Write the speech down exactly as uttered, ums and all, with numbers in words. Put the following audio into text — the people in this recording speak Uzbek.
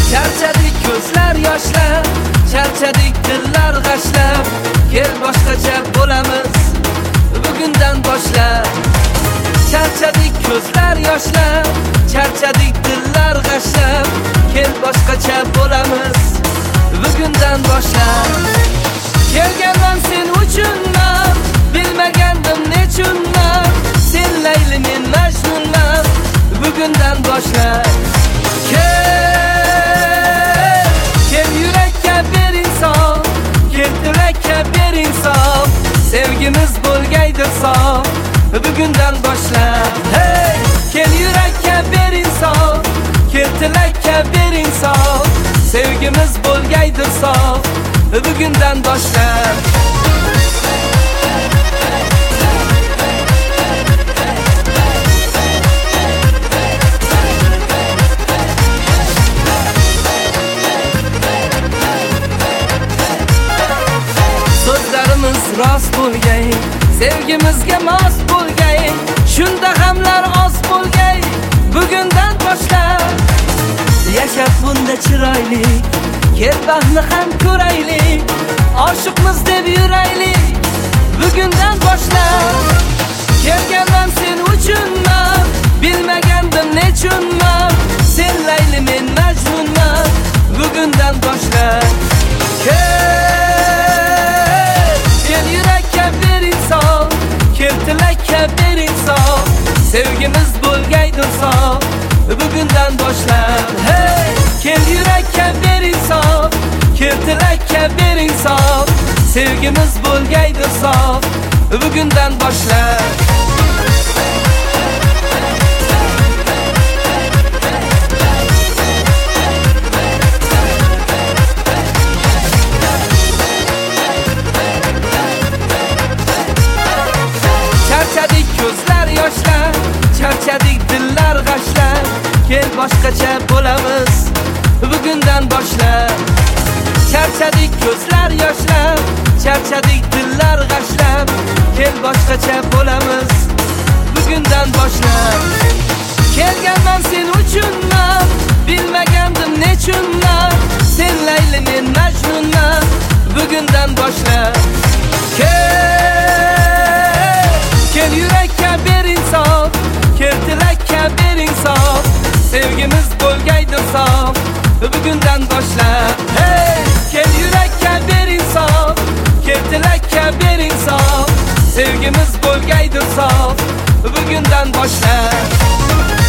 Charchadik ko'zlar yoshlar, charchadik dillar g'ashlab, kel boshqacha bo'lamiz bugundan boshlab. Charchadik ko'zlar yoshlar, charchadik dillar g'ashlab, kel boshqacha bo'lamiz bugundan boshlab. Kelganman sen uchunman, bilmagandim nechunman, sen Layli men Majnunman bugundan boshlab. Kel, kel yurakka ber inson, kel tilakka ber inson, sevgimiz bo'lgaydir sof bugundan boshlab. Hey, kel yurakka ber inson, kel tilakka ber inson, sevgimiz bo'lgaydir sof bugundan boshlab. So'zlarimiz rost bo'lgay, sevgimizga mos bo'lgay, shunda g'amlar oz bo'lgay bugundan boshlab. Yashab bunda chiroyli, kel baxtni ham ko'raylik, oshiqmiz deb yuraylik bugundan boshlab. Kelganman sen uchunman, bilmagandim nechunman, sen Layli men Majnunman bugundan boshlab. Kel, kel yurakka ber inson, kel tilakka ber inson, sevgimiz bo'lgaydir sof bugundan boshlab. Hey, kel yurakka ber inson, kel tilakka ber inson, sevgimiz bo'lgaydir sof bugundan boshlab. Charchadik ko'zlar yoshlar, charchadik dillar g'ashlar, kel boshqacha bo'lamiz bugundan boshlab. Charchadik ko'zlar yoshlar, charchadik dillar g'ashlab, kel boshqacha bo'lamiz bugundan boshlab. Kelganman sen uchunman, bilmagandim nechunman, sen Layli men Majnunman bugundan boshlab. Kel, kel yurakka ber inson, kel tilakka ber inson, sevgimiz bo'lgaydir sof bugundan boshlab. Hey, kel yurakka ber inson, kel tilakka ber inson, sevgimiz bo'lgaydir sof bugundan boshlab.